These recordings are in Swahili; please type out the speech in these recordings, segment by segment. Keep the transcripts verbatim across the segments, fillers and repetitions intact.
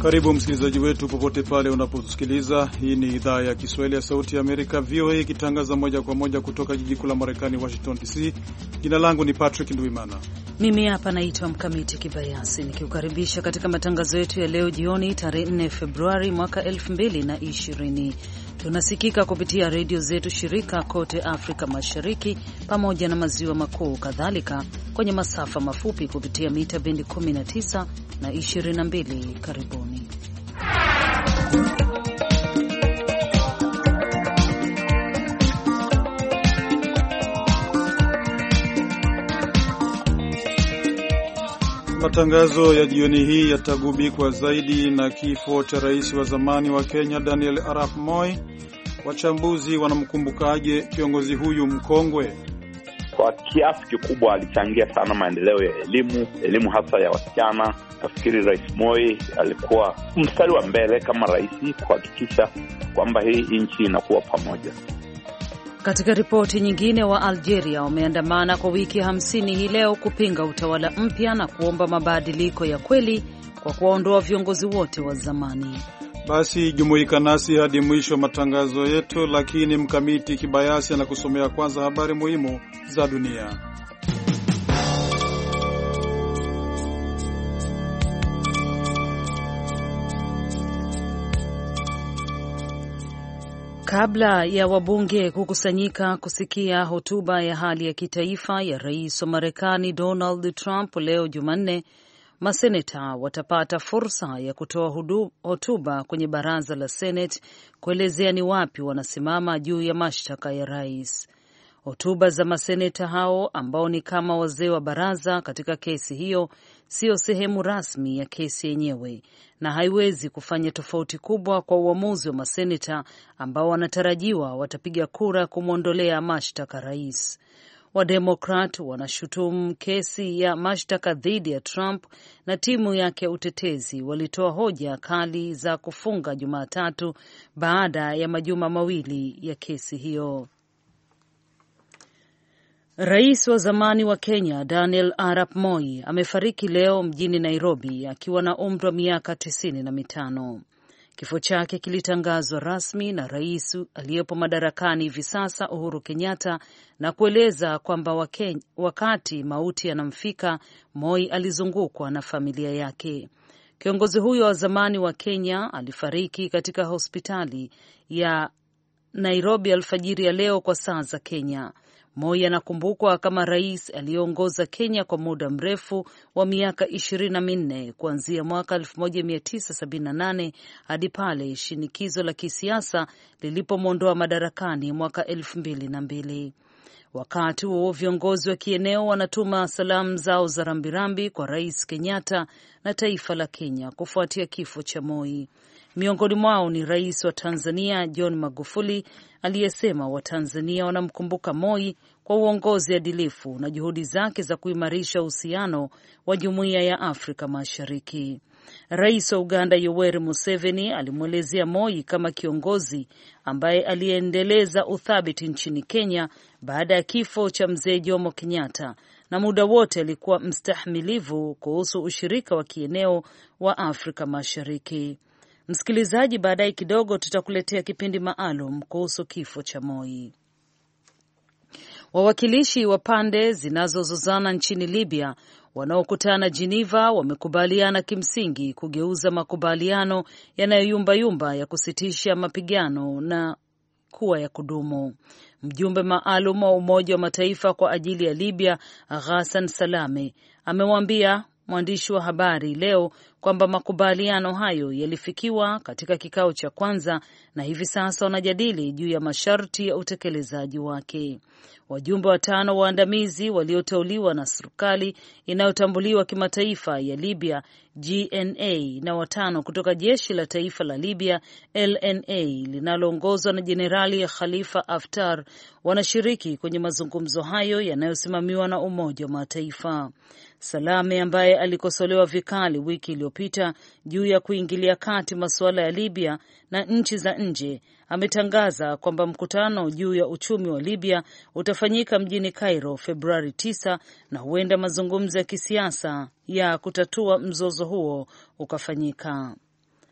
Karibu msikilizaji wetu popote pale unapotusikiliza. Hii ni idhaa ya Kiswahili ya Sauti ya Amerika, V O A, ikitangaza moja kwa moja kutoka jiji kuu la Marekani, Washington D C. Jina langu ni Patrick Nduimana. Mimi hapa naitwa Mkamiti Kibayasi, nikiukaribisha katika matangazo yetu ya leo jioni, tarehe nne Februari mwaka elfu mbili na ishirini. Tunasikika kupitia redio zetu shirika kote Afrika Mashariki pamoja na maziwa makuu, kadhalika kwenye masafa mafupi kupitia mita bendi kumi na tisa na ishirini na mbili. Karibuni. Matangazo ya jioni hii yatagubikwa zaidi na kifo cha rais wa zamani wa Kenya Daniel Arap Moi. Wachambuzi wanamkumbukaje kiongozi huyu mkongwe? Kwa kiasi kikubwa alichangia sana maendeleo ya elimu, elimu hasa ya wasichana. Nafikiri Rais Moi alikuwa mstari wa mbele kama rais kuhakikisha kwamba hii nchi inakuwa pamoja. Katika ripoti nyingine, wa Algeria wameandamana kwa wiki hamsini hii leo kupinga utawala mpya na kuomba mabadiliko ya kweli kwa kuwaondoa viongozi wote wa zamani. Basi jumuika nasi hadi mwisho wa matangazo yetu, lakini Mkamiti Kibayasi anakusomea kwanza habari muhimu za dunia. Kabla ya wabunge kukusanyika kusikia hotuba ya hali ya kitaifa ya rais wa Marekani Donald Trump leo Jumanne, maseneta watapata fursa ya kutoa hotuba kwenye baraza la Senate kuelezea ni wapi wanasimama juu ya mashtaka ya rais. Hotuba za maseneta hao ambao ni kama wazee wa baraza katika kesi hiyo sio sehemu rasmi ya kesi yenyewe na haiwezi kufanya tofauti kubwa kwa uamuzi wa maseneta ambao wanatarajiwa watapiga kura kumwondolea mashtaka rais. Wademokrat wanashutumu kesi ya mashtaka dhidi ya Trump na timu yake ya utetezi walitoa hoja kali za kufunga Jumatatu baada ya majuma mawili ya kesi hiyo. Rais wa zamani wa Kenya Daniel Arap Moi amefariki leo mjini Nairobi akiwa na umri wa miaka tisini na mitano. Kifo chake kilitangazwa rasmi na rais aliyepo madarakani hivi sasa Uhuru Kenyatta na kueleza kwamba wakati mauti yanamfika, Moi alizungukwa na familia yake. Kiongozi huyo wa zamani wa Kenya alifariki katika hospitali ya Nairobi alfajiri ya leo kwa saa za Kenya. Moi anakumbukwa kama rais aliyeongoza Kenya kwa muda mrefu wa miaka ishirini na minne kuanzia mwaka elfu moja mia tisa sabini na nane hadi pale shinikizo la kisiasa lilipomwondoa madarakani mwaka elfu mbili na mbili. Wakati huo viongozi wa kieneo wanatuma salamu zao za rambirambi kwa Rais Kenyatta na taifa la Kenya kufuatia kifo cha Moi. Miongoni mwao ni Rais wa Tanzania John Magufuli aliyesema Watanzania wanamkumbuka Moi kwa uongozi adilifu na juhudi zake za kuimarisha uhusiano wa Jumuiya ya Afrika Mashariki. Rais wa Uganda Yoweri Museveni alimwelezea Moi kama kiongozi ambaye aliendeleza uthabiti nchini Kenya baada ya kifo cha mzee Jomo Kenyatta na muda wote alikuwa mstahimilivu kuhusu ushirika wa kieneo wa Afrika Mashariki. Msikilizaji, baadaye kidogo tutakuletea kipindi maalum kuhusu kifo cha Moi. Wawakilishi wa pande zinazozozana nchini Libya wanaokutana Geneva wamekubaliana kimsingi kugeuza makubaliano yanayoyumbayumba ya kusitisha mapigano na kuwa ya kudumu. Mjumbe maalum wa Umoja wa Mataifa kwa ajili ya Libya, Ghassan Salame, amemwambia mwandishi wa habari leo kwamba makubaliano hayo yalifikiwa katika kikao cha kwanza na hivi sasa wanajadili juu ya masharti ya utekelezaji wake. Wajumbe watano waandamizi walioteuliwa na serikali inayotambuliwa kimataifa ya Libya G N A na watano kutoka jeshi la taifa la Libya L N A linaloongozwa na Jenerali Khalifa Haftar wanashiriki kwenye mazungumzo hayo yanayosimamiwa na Umoja wa Mataifa. Salame ambaye alikosolewa vikali wiki iliyopita juu ya kuingilia kati masuala ya Libya na nchi za nje ametangaza kwamba mkutano juu ya uchumi wa Libya utafanyika mjini Cairo Februari tisa na huenda mazungumzo ya kisiasa ya kutatua mzozo huo ukafanyika.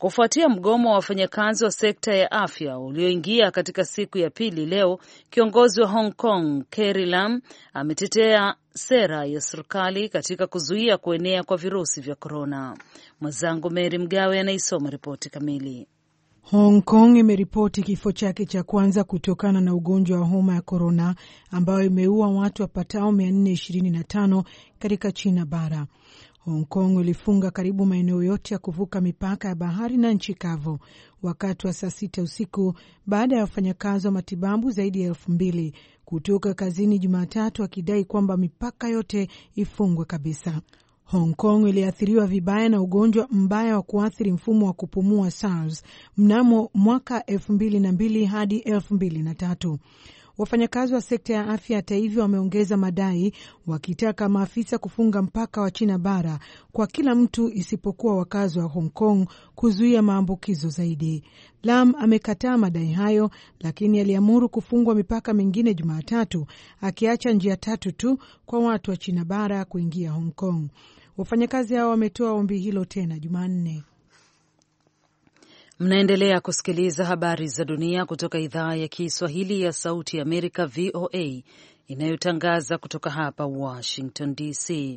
Kufuatia mgomo wa wafanyakazi wa sekta ya afya ulioingia katika siku ya pili leo, kiongozi wa Hong Kong Carrie Lam ametetea sera ya serikali katika kuzuia kuenea kwa virusi vya korona. Mwenzangu Mary Mgawe anaisoma ripoti kamili. Hong Kong imeripoti kifo chake cha kwanza kutokana na ugonjwa wa homa ya korona ambayo imeua watu wapatao mia nne ishirini na tano katika China bara. Hong Kong ilifunga karibu maeneo yote ya kuvuka mipaka ya bahari na nchi kavu wakati wa saa sita usiku baada ya wafanyakazi wa matibabu zaidi ya elfu mbili kutoka kazini Jumatatu wakidai kwamba mipaka yote ifungwe kabisa. Hong Kong iliathiriwa vibaya na ugonjwa mbaya wa kuathiri mfumo wa kupumua SARS mnamo mwaka elfu mbili na mbili hadi elfu mbili na tatu. Wafanyakazi wa sekta ya afya hata hivyo wameongeza madai wakitaka maafisa kufunga mpaka wa China bara kwa kila mtu isipokuwa wakazi wa Hong Kong kuzuia maambukizo zaidi. Lam amekataa madai hayo, lakini aliamuru kufungwa mipaka mingine Jumatatu, akiacha njia tatu tu kwa watu wa China bara kuingia Hong Kong. Wafanyakazi hao wametoa ombi hilo tena Jumanne. Mnaendelea kusikiliza habari za dunia kutoka idhaa ya Kiswahili ya Sauti ya Amerika, V O A, inayotangaza kutoka hapa Washington D C.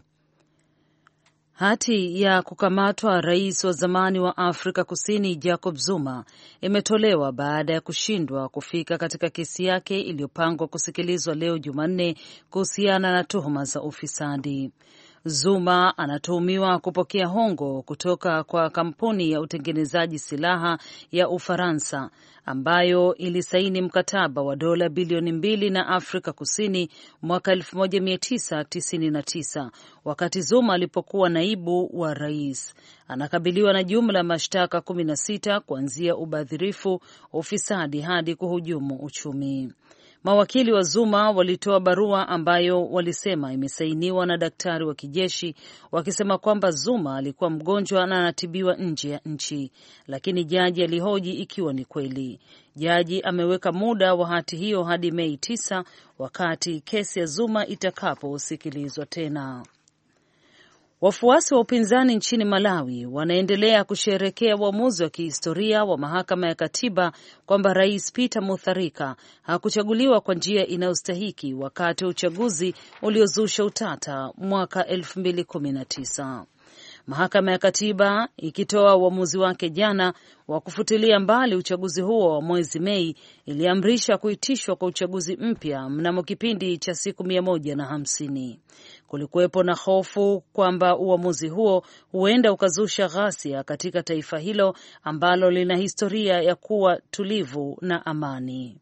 Hati ya kukamatwa rais wa zamani wa Afrika Kusini Jacob Zuma imetolewa baada ya kushindwa kufika katika kesi yake iliyopangwa kusikilizwa leo Jumanne kuhusiana na tuhuma za ufisadi. Zuma anatuhumiwa kupokea hongo kutoka kwa kampuni ya utengenezaji silaha ya Ufaransa ambayo ilisaini mkataba wa dola bilioni mbili na Afrika Kusini mwaka elfu moja mia tisa tisini na tisa wakati Zuma alipokuwa naibu wa rais. Anakabiliwa na jumla ya mashtaka kumi na sita kuanzia ubadhirifu, ufisadi hadi kuhujumu uchumi. Mawakili wa Zuma walitoa barua ambayo walisema imesainiwa na daktari wa kijeshi wakisema kwamba Zuma alikuwa mgonjwa na anatibiwa nje ya nchi, lakini jaji alihoji ikiwa ni kweli. Jaji ameweka muda wa hati hiyo hadi Mei tisa wakati kesi ya Zuma itakaposikilizwa tena. Wafuasi wa upinzani nchini Malawi wanaendelea kusherehekea uamuzi wa kihistoria wa mahakama ya katiba kwamba Rais Peter Mutharika hakuchaguliwa kwa njia inayostahiki wakati wa uchaguzi uliozusha utata mwaka elfu mbili kumi na tisa. Mahakama ya katiba ikitoa uamuzi wake jana wa kufutilia mbali uchaguzi huo wa mwezi Mei, iliamrisha kuitishwa kwa uchaguzi mpya mnamo kipindi cha siku mia moja na hamsini. Kulikuwepo na hofu kwamba uamuzi huo huenda ukazusha ghasia katika taifa hilo ambalo lina historia ya kuwa tulivu na amani.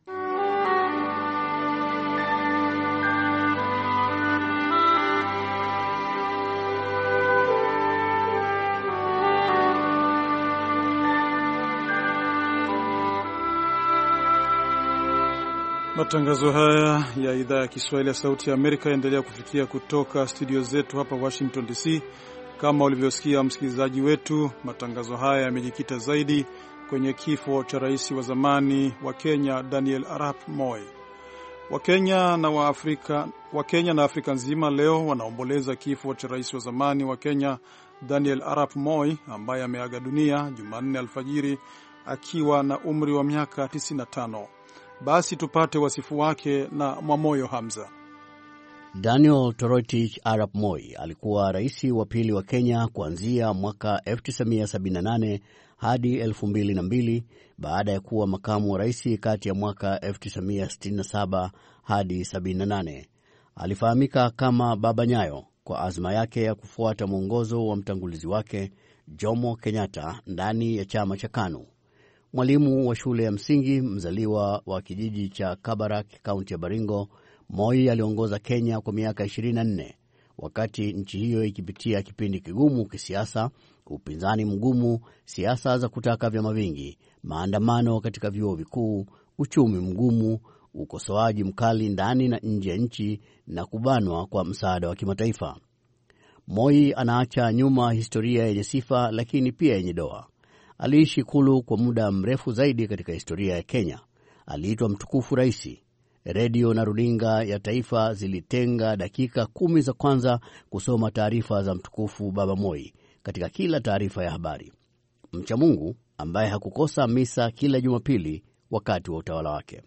Matangazo haya ya idhaa ya Kiswahili ya Sauti ya Amerika yaendelea kufikia kutoka studio zetu hapa Washington D C. Kama ulivyosikia msikilizaji wetu, matangazo haya yamejikita zaidi kwenye kifo cha rais wa zamani wa Kenya Daniel Arap Moi. Wakenya na wa Afrika, Wakenya na Afrika nzima leo wanaomboleza kifo cha rais wa zamani wa Kenya Daniel Arap Moi ambaye ameaga dunia Jumanne alfajiri akiwa na umri wa miaka tisini na tano. Basi tupate wasifu wake na Mwamoyo Hamza. Daniel Toroitich Arap Moi alikuwa rais wa pili wa Kenya kuanzia mwaka elfu tisa mia sabini na nane hadi elfu mbili na mbili baada ya kuwa makamu wa rais kati ya mwaka elfu tisa mia sitini na saba hadi sabini na nane. Alifahamika kama Baba Nyayo kwa azma yake ya kufuata mwongozo wa mtangulizi wake Jomo Kenyatta ndani ya chama cha KANU. Mwalimu wa shule ya msingi, mzaliwa wa kijiji cha Kabarak, kaunti ya Baringo, Moi aliongoza Kenya kwa miaka ishirini na nne wakati nchi hiyo ikipitia kipindi kigumu kisiasa, upinzani mgumu, siasa za kutaka vyama vingi, maandamano katika vyuo vikuu, uchumi mgumu, ukosoaji mkali ndani na nje ya nchi na kubanwa kwa msaada wa kimataifa. Moi anaacha nyuma historia yenye sifa lakini pia yenye doa. Aliishi Ikulu kwa muda mrefu zaidi katika historia ya Kenya. Aliitwa mtukufu raisi. Redio na runinga ya taifa zilitenga dakika kumi za kwanza kusoma taarifa za mtukufu Baba Moi katika kila taarifa ya habari. mcha Mungu ambaye hakukosa misa kila Jumapili wakati wa utawala wake.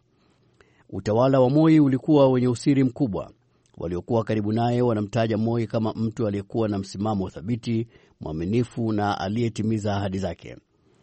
Utawala wa Moi ulikuwa wenye usiri mkubwa. Waliokuwa karibu naye wanamtaja Moi kama mtu aliyekuwa na msimamo thabiti, mwaminifu na aliyetimiza ahadi zake.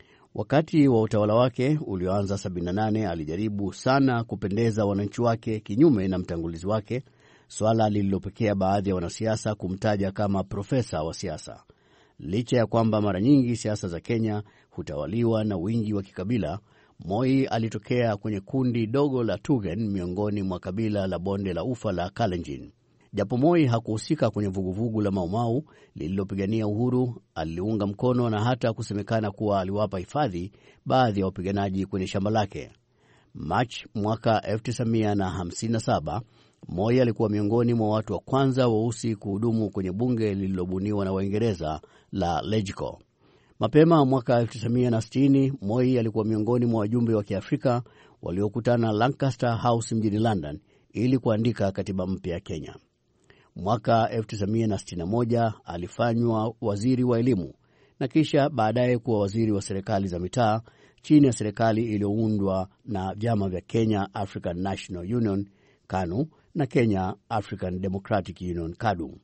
Wakati wa utawala wake ulioanza sabini na nane, alijaribu sana kupendeza wananchi wake, kinyume na mtangulizi wake, swala lililopekea baadhi ya wanasiasa kumtaja kama profesa wa siasa. Licha ya kwamba mara nyingi siasa za Kenya hutawaliwa na wingi wa kikabila, Moi alitokea kwenye kundi dogo la Tugen miongoni mwa kabila la bonde la ufa la Kalenjin. Japo Moi hakuhusika kwenye vuguvugu la Mau Mau lililopigania uhuru, aliunga mkono na hata kusemekana kuwa aliwapa hifadhi baadhi ya wapiganaji kwenye shamba lake. March mwaka elfu tisa mia hamsini na saba, Moi alikuwa miongoni mwa watu wa kwanza weusi kuhudumu kwenye bunge lililobuniwa na Waingereza la Legco. Mapema mwaka elfu tisa mia sitini, Moi alikuwa miongoni mwa wajumbe wa Kiafrika waliokutana Lancaster House mjini London ili kuandika katiba mpya ya Kenya. Mwaka elfu tisa mia sitini na moja alifanywa waziri wa elimu na kisha baadaye kuwa waziri wa serikali za mitaa chini ya serikali iliyoundwa na vyama vya Kenya African National Union KANU na Kenya African Democratic Union KADU.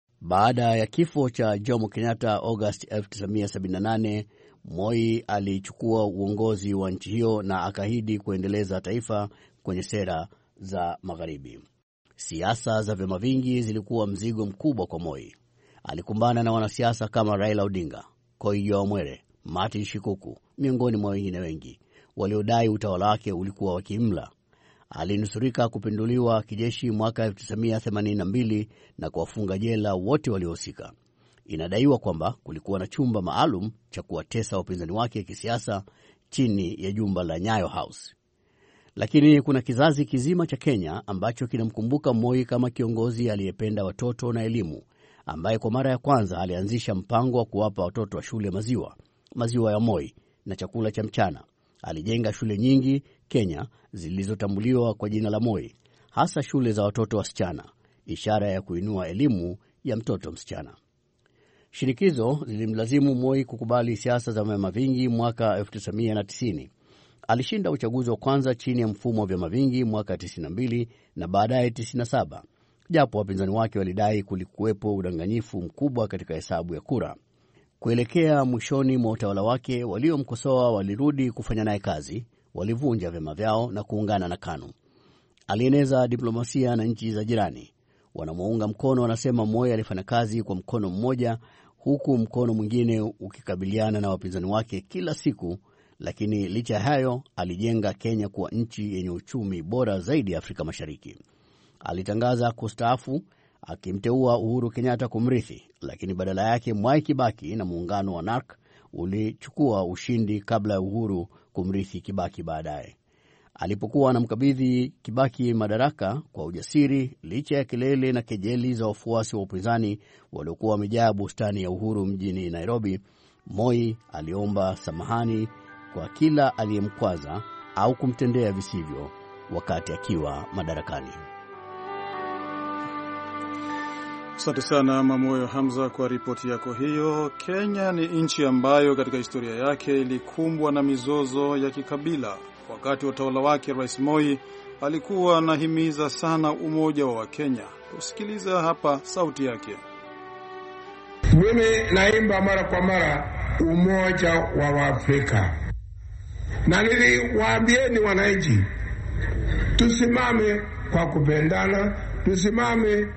Baada ya kifo cha Jomo Kenyatta August elfu tisa mia sabini na nane, Moi alichukua uongozi wa nchi hiyo na akaahidi kuendeleza taifa kwenye sera za magharibi. Siasa za vyama vingi zilikuwa mzigo mkubwa kwa Moi. Alikumbana na wanasiasa kama Raila Odinga, Koijo Wamwere, Martin Shikuku, miongoni mwa wengine wengi waliodai utawala wake ulikuwa wa kiimla. Alinusurika kupinduliwa kijeshi mwaka elfu tisa mia themanini na mbili na kuwafunga jela wote waliohusika. Inadaiwa kwamba kulikuwa na chumba maalum cha kuwatesa wapinzani wake kisiasa chini ya jumba la Nyayo House. Lakini kuna kizazi kizima cha Kenya ambacho kinamkumbuka Moi kama kiongozi aliyependa watoto na elimu, ambaye kwa mara ya kwanza alianzisha mpango wa kuwapa watoto wa shule maziwa, maziwa ya Moi na chakula cha mchana. Alijenga shule nyingi Kenya zilizotambuliwa kwa jina la Moi, hasa shule za watoto wasichana, ishara ya kuinua elimu ya mtoto msichana. Shinikizo zilimlazimu Moi kukubali siasa za vyama vingi mwaka elfu tisa mia tisini. Alishinda uchaguzi wa kwanza chini ya mfumo wa vyama vingi mwaka tisini na mbili na baadaye tisini na saba, japo wapinzani wake walidai kulikuwepo udanganyifu mkubwa katika hesabu ya kura. Kuelekea mwishoni mwa utawala wake, waliomkosoa walirudi kufanya naye kazi, walivunja vyama vyao na kuungana na KANU. Alieneza diplomasia na nchi za jirani. Wanamuunga mkono wanasema Moi alifanya kazi kwa mkono mmoja, huku mkono mwingine ukikabiliana na wapinzani wake kila siku, lakini licha hayo alijenga Kenya kuwa nchi yenye uchumi bora zaidi ya Afrika Mashariki. Alitangaza kustaafu akimteua Uhuru Kenyatta kumrithi, lakini badala yake Mwai Kibaki na muungano wa N A R C ulichukua ushindi kabla ya Uhuru kumrithi Kibaki baadaye. Alipokuwa anamkabidhi Kibaki madaraka kwa ujasiri, licha ya kelele na kejeli za wafuasi wa upinzani waliokuwa wamejaa bustani ya Uhuru mjini Nairobi, Moi aliomba samahani kwa kila aliyemkwaza au kumtendea visivyo wakati akiwa madarakani. Asante sana Mamoyo Hamza kwa ripoti yako hiyo. Kenya ni nchi ambayo katika historia yake ilikumbwa na mizozo ya kikabila. Wakati wa utawala wake, Rais Moi alikuwa anahimiza sana umoja wa Wakenya. Tusikiliza hapa sauti yake. Mimi naimba mara kwa mara umoja wa Waafrika. Na niliwaambieni wananchi, tusimame kwa kupendana, tusimame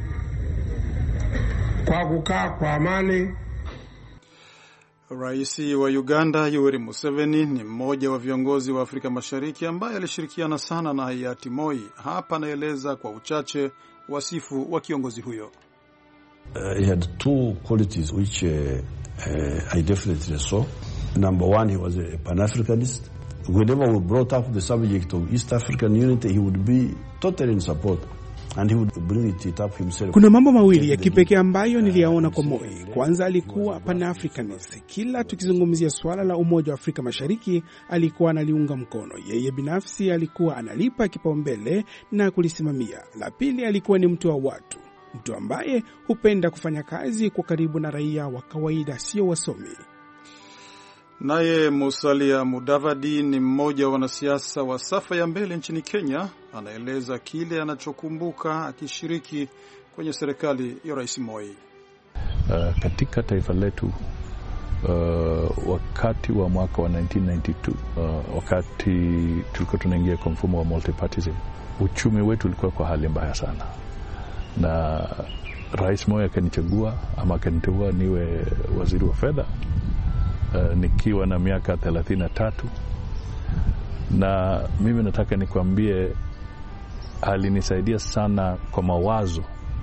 kwa kukaa kwa amani. Rais wa Uganda Yoweri Museveni ni mmoja wa viongozi wa Afrika Mashariki ambaye alishirikiana sana na hayati Moi. Hapa anaeleza kwa uchache wasifu wa kiongozi huyo. Uh, he had two qualities which uh, uh, I definitely saw. Number one, he was a Pan-Africanist. Whenever we brought up the subject of East African unity, he would be totally in support. And he would bring it up himself. Kuna mambo mawili ya kipekee ambayo niliyaona kwa Moi. Kwanza, alikuwa Pan-Africanist. Kila tukizungumzia swala la umoja wa Afrika Mashariki, alikuwa analiunga mkono. Yeye binafsi alikuwa analipa kipaumbele na kulisimamia. La pili, alikuwa ni mtu wa watu. Mtu ambaye hupenda kufanya kazi kwa karibu na raia wa kawaida, sio wasomi. Naye Musalia Mudavadi ni mmoja wa wanasiasa wa safa ya mbele nchini Kenya, anaeleza kile anachokumbuka akishiriki kwenye serikali ya Rais Moi. Uh, katika taifa letu uh, wakati wa mwaka wa nineteen ninety-two uh, wakati tulikuwa tunaingia kwa mfumo wa multipartyism, uchumi wetu ulikuwa kwa hali mbaya sana, na Rais Moi akanichagua ama akaniteua niwe waziri wa fedha uh, nikiwa na miaka thelathini na tatu, na mimi nataka nikwambie alinisaidia sana kwa mawazo,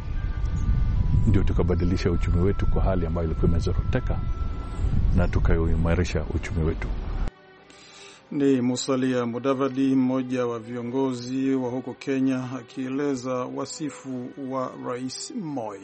ndio tukabadilisha uchumi wetu kwa hali ambayo ilikuwa imezoroteka na tukaimarisha uchumi wetu. Ni Musalia Mudavadi, mmoja wa viongozi wa huko Kenya, akieleza wasifu wa Rais Moi.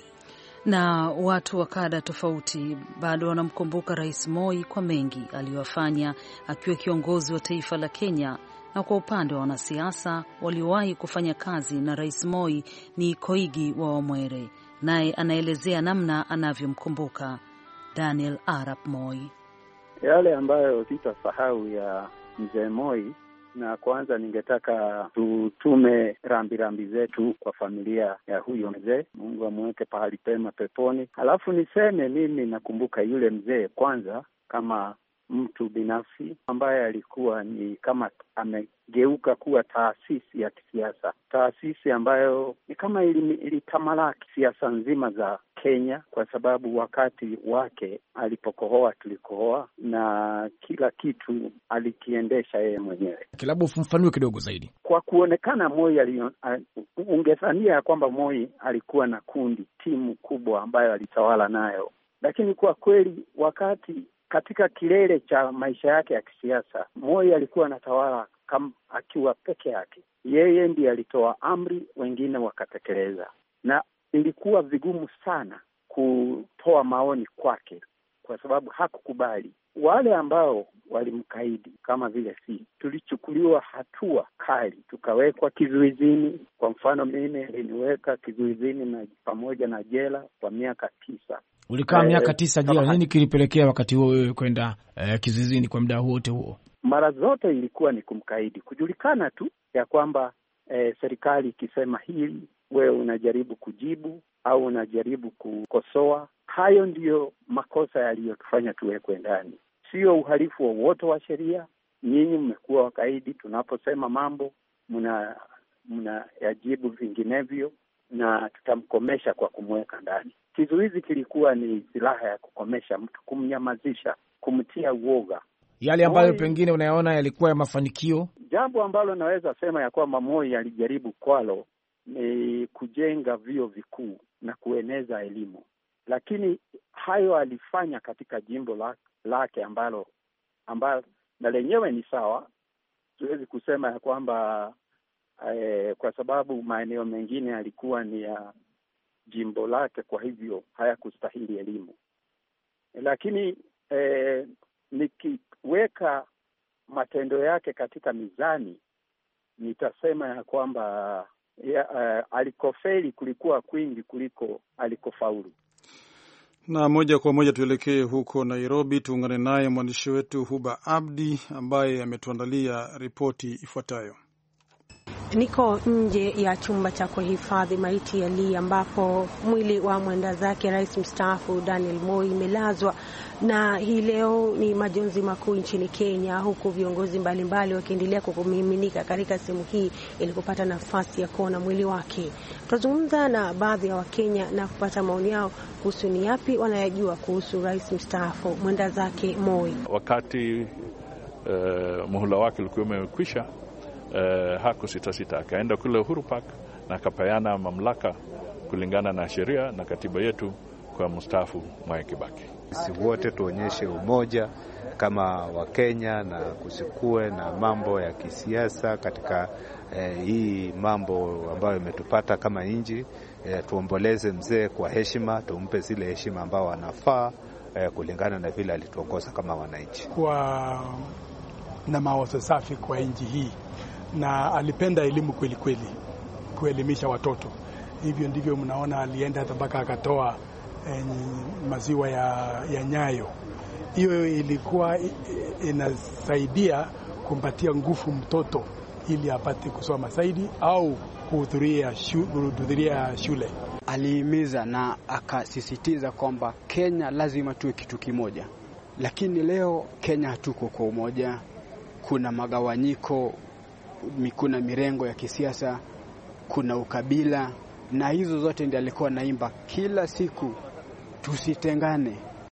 Na watu wa kada tofauti bado wanamkumbuka Rais Moi kwa mengi aliyofanya akiwa kiongozi wa taifa la Kenya. Na kwa upande wa wanasiasa waliowahi kufanya kazi na Rais Moi ni Koigi wa Wamwere, naye anaelezea namna anavyomkumbuka Daniel Arap Moi. Yale ambayo sitasahau ya mzee Moi, na kwanza ningetaka tutume rambi rambi zetu kwa familia ya huyo mzee. Mungu amweke pahali pema peponi. Halafu niseme mimi nakumbuka yule mzee kwanza kama mtu binafsi ambaye alikuwa ni kama amegeuka kuwa taasisi ya kisiasa, taasisi ambayo ni kama ilitamalaki siasa nzima za Kenya, kwa sababu wakati wake alipokohoa tulikohoa, na kila kitu alikiendesha yeye mwenyewe. Kilabu ufafanue kidogo zaidi. Kwa kuonekana Moi alion, ungethania ya kwamba Moi alikuwa na kundi, timu kubwa ambayo alitawala nayo, lakini kwa kweli wakati katika kilele cha maisha yake ya kisiasa, Moi alikuwa anatawala kama akiwa peke yake. Yeye ndiye alitoa amri, wengine wakatekeleza, na ilikuwa vigumu sana kutoa maoni kwake kwa sababu hakukubali. Wale ambao walimkaidi kama vile si, tulichukuliwa hatua kali, tukawekwa kizuizini. Kwa mfano mimi niliweka kizuizini na pamoja na jela kwa miaka tisa. Ulikaa miaka tisa jela. Nini kilipelekea wakati huo wewe kwenda eh, kizuizini kwa muda wote huo? Mara zote ilikuwa ni kumkaidi, kujulikana tu ya kwamba eh, serikali ikisema hili wewe unajaribu kujibu au unajaribu kukosoa. Hayo ndiyo makosa yaliyotufanya tuwekwe ndani, sio uhalifu wowote wa, wa sheria. Nyinyi mmekuwa wakaidi, tunaposema mambo mna mna yajibu vinginevyo, na tutamkomesha kwa kumweka ndani. Kizuizi kilikuwa ni silaha ya kukomesha mtu, kumnyamazisha, kumtia uoga. Yale ambayo Moi, pengine unayaona yalikuwa ya mafanikio. Jambo ambalo naweza sema ya kwamba Moi alijaribu kwalo ni kujenga vyuo vikuu na kueneza elimu, lakini hayo alifanya katika jimbo lake ambalo ambalo na lenyewe ni sawa. Siwezi kusema ya kwamba eh, kwa sababu maeneo mengine yalikuwa ni ya jimbo lake, kwa hivyo hayakustahili elimu. Lakini eh, nikiweka matendo yake katika mizani, nitasema ya kwamba ya, uh, alikofeli kulikuwa kwingi kuliko alikofaulu. Na moja kwa moja tuelekee huko Nairobi, tuungane naye mwandishi wetu Huba Abdi ambaye ametuandalia ripoti ifuatayo. Niko nje ya chumba cha kuhifadhi maiti ya Lee ambapo mwili wa mwenda zake rais mstaafu Daniel Moi imelazwa, na hii leo ni majonzi makuu nchini Kenya, huku viongozi mbalimbali wakiendelea kukumiminika katika sehemu hii ili kupata nafasi ya kuona mwili wake. Tutazungumza na baadhi ya Wakenya na kupata maoni yao kuhusu ni yapi wanayajua kuhusu rais mstaafu mwenda zake Moi. Wakati uh, muhula wake ulikuwa umekwisha, Uh, haku sita sita akaenda kule Uhuru Park na akapeana mamlaka kulingana na sheria na katiba yetu kwa mstaafu Mwai Kibaki. Sisi wote tuonyeshe umoja kama Wakenya na kusikue na mambo ya kisiasa katika eh, hii mambo ambayo imetupata kama nchi. Eh, tuomboleze mzee kwa heshima, tumpe zile heshima ambao anafaa eh, kulingana na vile alituongoza kama wananchi. Kwa na mawazo safi kwa nchi hii, na alipenda elimu kweli kweli, kuelimisha watoto. Hivyo ndivyo mnaona alienda hata mpaka akatoa eh, maziwa ya, ya Nyayo hiyo ilikuwa inasaidia kumpatia nguvu mtoto ili apate kusoma zaidi au kuhudhuria shule, shule. Alihimiza na akasisitiza kwamba Kenya lazima tuwe kitu kimoja, lakini leo Kenya hatuko kwa umoja. Kuna magawanyiko, kuna mirengo ya kisiasa, kuna ukabila, na hizo zote ndiye alikuwa naimba kila siku, tusitengane.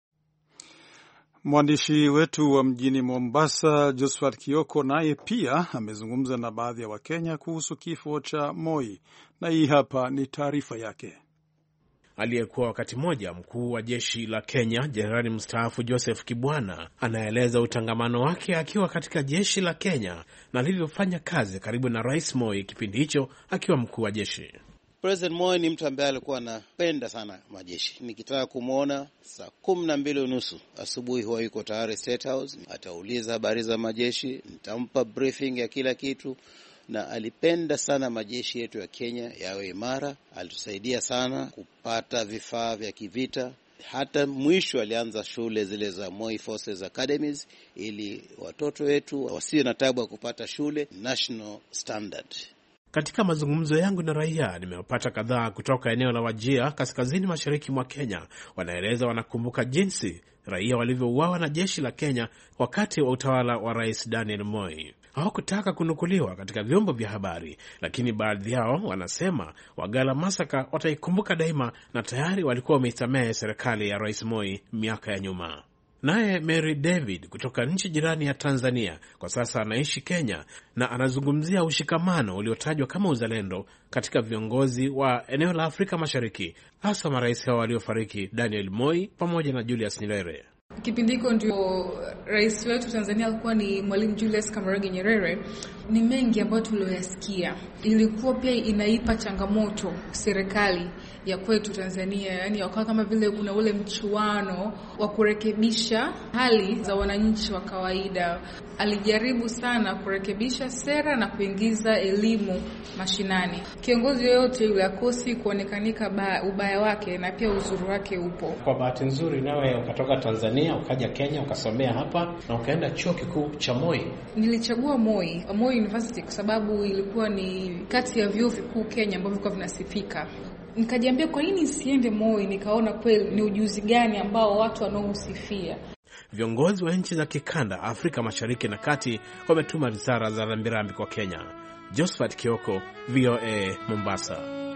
Mwandishi wetu wa mjini Mombasa, Josphat Kioko, naye pia amezungumza na baadhi ya Wakenya kuhusu kifo cha Moi, na hii hapa ni taarifa yake. Aliyekuwa wakati mmoja mkuu wa jeshi la Kenya, Jenerali mstaafu Joseph Kibwana, anaeleza utangamano wake akiwa katika jeshi la Kenya na alivyofanya kazi karibu na Rais Moi kipindi hicho akiwa mkuu wa jeshi. President Moi ni mtu ambaye alikuwa anapenda sana majeshi. Nikitaka kumwona saa kumi na mbili unusu asubuhi huwa yuko tayari State House, atauliza habari za majeshi, nitampa briefing ya kila kitu, na alipenda sana majeshi yetu ya Kenya yawe imara. Alitusaidia sana kupata vifaa vya kivita. Hata mwisho alianza shule zile za Moi Forces Academies ili watoto wetu wasiwe na taabu ya kupata shule national standard. Katika mazungumzo yangu na raia, nimewapata kadhaa kutoka eneo la Wajir kaskazini mashariki mwa Kenya. Wanaeleza wanakumbuka jinsi raia walivyouawa na jeshi la Kenya wakati wa utawala wa Rais Daniel Moi. Hawakutaka kunukuliwa katika vyombo vya habari, lakini baadhi yao wanasema Wagala Masaka wataikumbuka daima na tayari walikuwa wameisamehe serikali ya Rais Moi miaka ya nyuma. Naye Mary David kutoka nchi jirani ya Tanzania kwa sasa anaishi Kenya na anazungumzia ushikamano uliotajwa kama uzalendo katika viongozi wa eneo la Afrika Mashariki, hasa marais hao waliofariki Daniel Moi pamoja na Julius Nyerere. Kipindi hiko ndio rais wetu Tanzania alikuwa ni Mwalimu Julius Kambarage Nyerere. Ni mengi ambayo tulioyasikia. Ilikuwa pia inaipa changamoto serikali ya kwetu Tanzania, yani wakawa kama vile kuna ule mchuano wa kurekebisha hali za wananchi wa kawaida. Alijaribu sana kurekebisha sera na kuingiza elimu mashinani. Kiongozi yoyote yule akosi kuonekanika ubaya wake na pia uzuri wake upo. Kwa bahati nzuri nawe ukatoka Tanzania ukaja Kenya ukasomea hapa na ukaenda chuo kikuu cha Moi. Nilichagua Moi, Moi University kwa sababu ilikuwa ni kati ya vyuo vikuu Kenya ambavyo vilikuwa vinasifika. Nikajiambia kwa nini siende Moi, nikaona kweli ni ujuzi gani ambao watu wanaousifia. Viongozi wa nchi za kikanda Afrika Mashariki na Kati wametuma risala za rambirambi kwa Kenya. Josphat Kioko, V O A, Mombasa.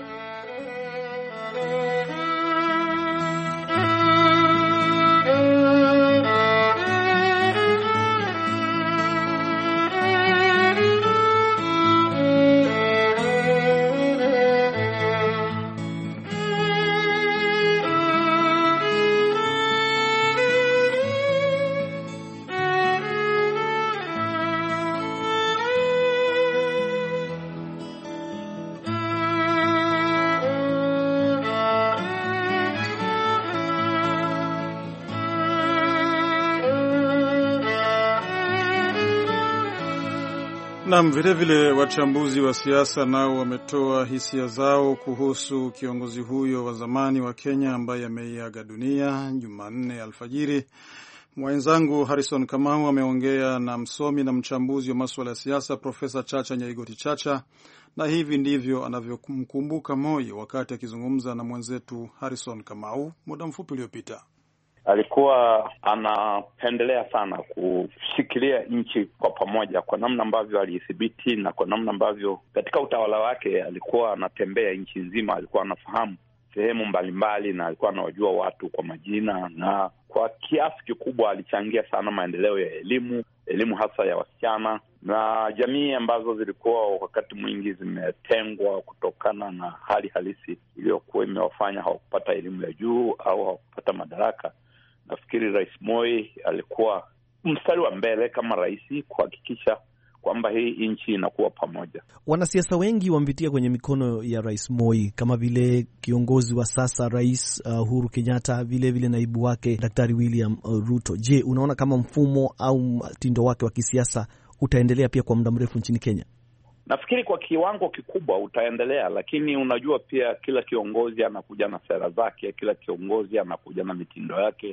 Naam, vile vile wachambuzi wa siasa nao wametoa hisia zao kuhusu kiongozi huyo wa zamani wa Kenya ambaye ameiaga dunia Jumanne alfajiri. Mwenzangu Harrison Kamau ameongea na msomi na mchambuzi wa masuala ya siasa Profesa Chacha Nyaigoti Chacha, na hivi ndivyo anavyomkumbuka Moi wakati akizungumza na mwenzetu Harrison Kamau muda mfupi uliopita. Alikuwa anapendelea sana kushikilia nchi kwa pamoja kwa namna ambavyo alithibiti na kwa namna ambavyo katika utawala wake alikuwa anatembea nchi nzima, alikuwa anafahamu sehemu mbalimbali na alikuwa anawajua watu kwa majina, na kwa kiasi kikubwa alichangia sana maendeleo ya elimu, elimu hasa ya wasichana na jamii ambazo zilikuwa wakati mwingi zimetengwa kutokana na hali halisi iliyokuwa imewafanya hawakupata elimu ya juu au hawakupata madaraka. Nafikiri Rais Moi alikuwa mstari wa mbele kama rais kuhakikisha kwamba hii nchi inakuwa pamoja. Wanasiasa wengi wamepitia kwenye mikono ya Rais Moi, kama vile kiongozi wa sasa Rais uh, Uhuru Kenyatta, vile vile naibu wake Daktari William uh, Ruto. Je, unaona kama mfumo au mtindo wake wa kisiasa utaendelea pia kwa muda mrefu nchini Kenya? Nafikiri kwa kiwango kikubwa utaendelea, lakini unajua pia kila kiongozi anakuja na sera zake, kila kiongozi anakuja na mitindo yake,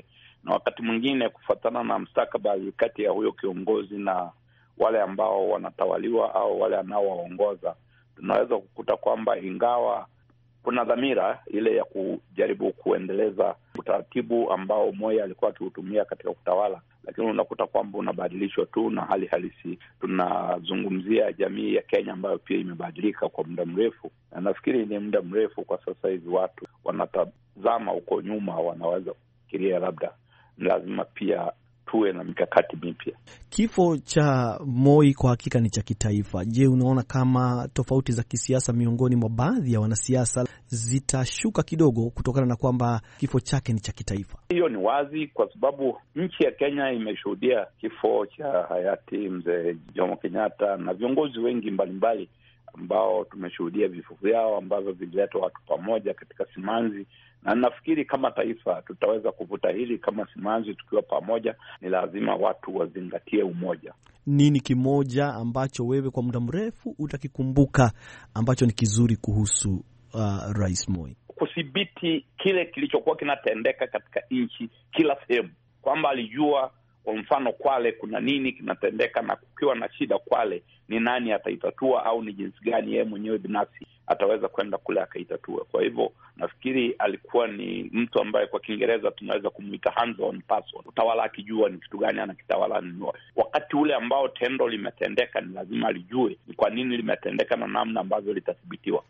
na wakati mwingine kufuatana na mustakabali kati ya huyo kiongozi na wale ambao wanatawaliwa au wale anaowaongoza, tunaweza kukuta kwamba ingawa kuna dhamira ile ya kujaribu kuendeleza utaratibu ambao Moi alikuwa akiutumia katika kutawala, lakini unakuta kwamba unabadilishwa tu na hali halisi. Tunazungumzia jamii ya Kenya ambayo pia imebadilika kwa muda mrefu, na nafikiri ni muda mrefu kwa sasa hivi watu wanatazama huko nyuma, wanaweza kufikiria labda lazima pia tuwe na mikakati mipya. Kifo cha Moi kwa hakika ni cha kitaifa. Je, unaona kama tofauti za kisiasa miongoni mwa baadhi ya wanasiasa zitashuka kidogo kutokana na kwamba kifo chake ni cha kitaifa? Hiyo ni wazi, kwa sababu nchi ya Kenya imeshuhudia kifo cha hayati mzee Jomo Kenyatta na viongozi wengi mbalimbali ambao tumeshuhudia vifo vyao ambavyo vilileta watu pamoja katika simanzi, na nafikiri kama taifa tutaweza kuvuta hili kama simanzi tukiwa pamoja. Ni lazima watu wazingatie umoja. Nini kimoja ambacho wewe kwa muda mrefu utakikumbuka ambacho ni kizuri kuhusu uh, Rais Moi? Kudhibiti kile kilichokuwa kinatendeka katika nchi kila sehemu, kwamba alijua kwa mfano Kwale kuna nini kinatendeka, na kukiwa na shida Kwale ni nani ataitatua, au ni jinsi gani yeye mwenyewe binafsi ataweza kwenda kule akaitatua. Kwa hivyo nafikiri alikuwa ni mtu ambaye kwa Kiingereza tunaweza kumuita hands on person. Utawala akijua ni kitu gani anakitawala nini. Wakati ule ambao tendo limetendeka ni lazima alijue ni kwa nini limetendeka na namna ambavyo litathibitiwa.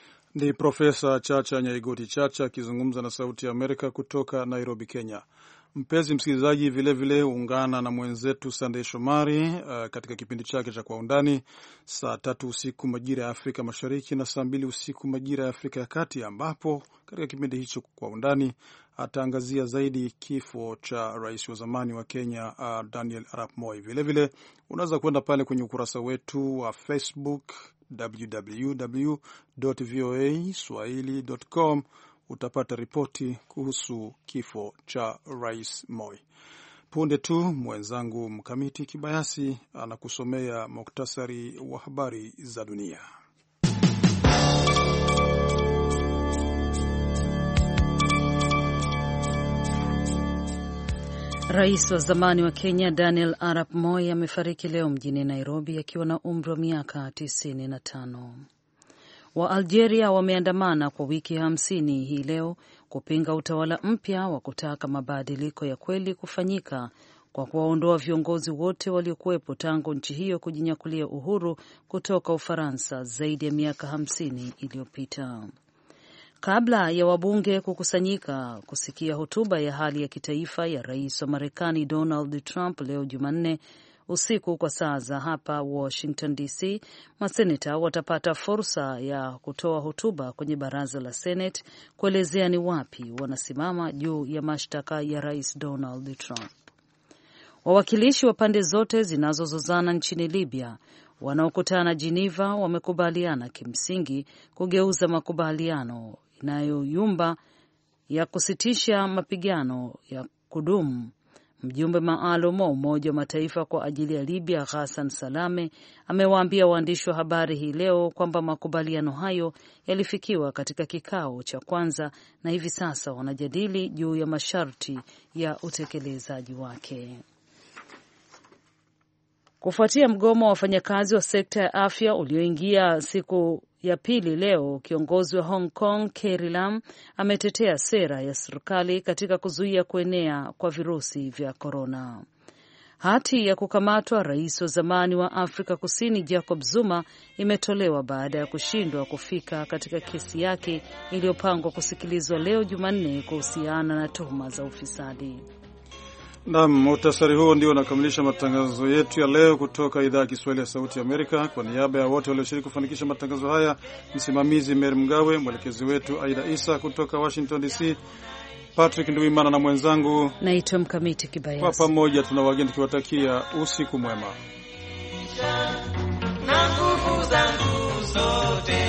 Ni Profesa Chacha Nyaigoti Chacha akizungumza na Sauti ya Amerika kutoka Nairobi, Kenya. Mpenzi msikilizaji, vile vile ungana na mwenzetu Sunday Shomari uh, katika kipindi chake cha Kwa Undani saa tatu usiku majira ya Afrika Mashariki na saa mbili usiku majira ya Afrika ya Kati, ambapo katika kipindi hicho Kwa Undani ataangazia zaidi kifo cha rais wa zamani wa Kenya uh, Daniel Arap Moi. Vile vile unaweza kwenda pale kwenye ukurasa wetu wa Facebook w w w dot v o a swahili dot com. Utapata ripoti kuhusu kifo cha Rais Moi. Punde tu mwenzangu Mkamiti Kibayasi anakusomea muktasari wa habari za dunia. Rais wa zamani wa Kenya Daniel Arap Moi amefariki leo mjini Nairobi akiwa na umri wa miaka tisini na tano. Wa Algeria wameandamana kwa wiki hamsini hii leo kupinga utawala mpya wa kutaka mabadiliko ya kweli kufanyika kwa kuwaondoa viongozi wote waliokuwepo tangu nchi hiyo kujinyakulia uhuru kutoka Ufaransa zaidi ya miaka hamsini iliyopita. Kabla ya wabunge kukusanyika kusikia hotuba ya hali ya kitaifa ya rais wa Marekani Donald Trump leo Jumanne usiku kwa saa za hapa Washington D C, maseneta watapata fursa ya kutoa hotuba kwenye baraza la Senate kuelezea ni wapi wanasimama juu ya mashtaka ya rais Donald Trump. Wawakilishi wa pande zote zinazozozana nchini Libya wanaokutana Geneva wamekubaliana kimsingi kugeuza makubaliano inayoyumba ya kusitisha mapigano ya kudumu. Mjumbe maalum wa Umoja wa Mataifa kwa ajili ya Libya Ghassan Salame amewaambia waandishi wa habari hii leo kwamba makubaliano hayo yalifikiwa katika kikao cha kwanza na hivi sasa wanajadili juu ya masharti ya utekelezaji wake. Kufuatia mgomo wa wafanyakazi wa sekta ya afya ulioingia siku ya pili leo, kiongozi wa Hong Kong Carrie Lam ametetea sera ya serikali katika kuzuia kuenea kwa virusi vya korona. Hati ya kukamatwa rais wa zamani wa Afrika Kusini Jacob Zuma imetolewa baada ya kushindwa kufika katika kesi yake iliyopangwa kusikilizwa leo Jumanne kuhusiana na tuhuma za ufisadi. Naam, muhtasari huo ndio unakamilisha matangazo yetu ya leo kutoka idhaa ya Kiswahili ya Sauti ya Amerika. Kwa niaba ya wote walioshiriki kufanikisha matangazo haya, msimamizi Mary Mgawe, mwelekezi wetu Aida Isa kutoka Washington D C, Patrick Nduimana na mwenzangu naitwa Mkamiti Kibayasi. Kwa pamoja tunawageni tukiwatakia usiku mwema. Na nguvu zangu zote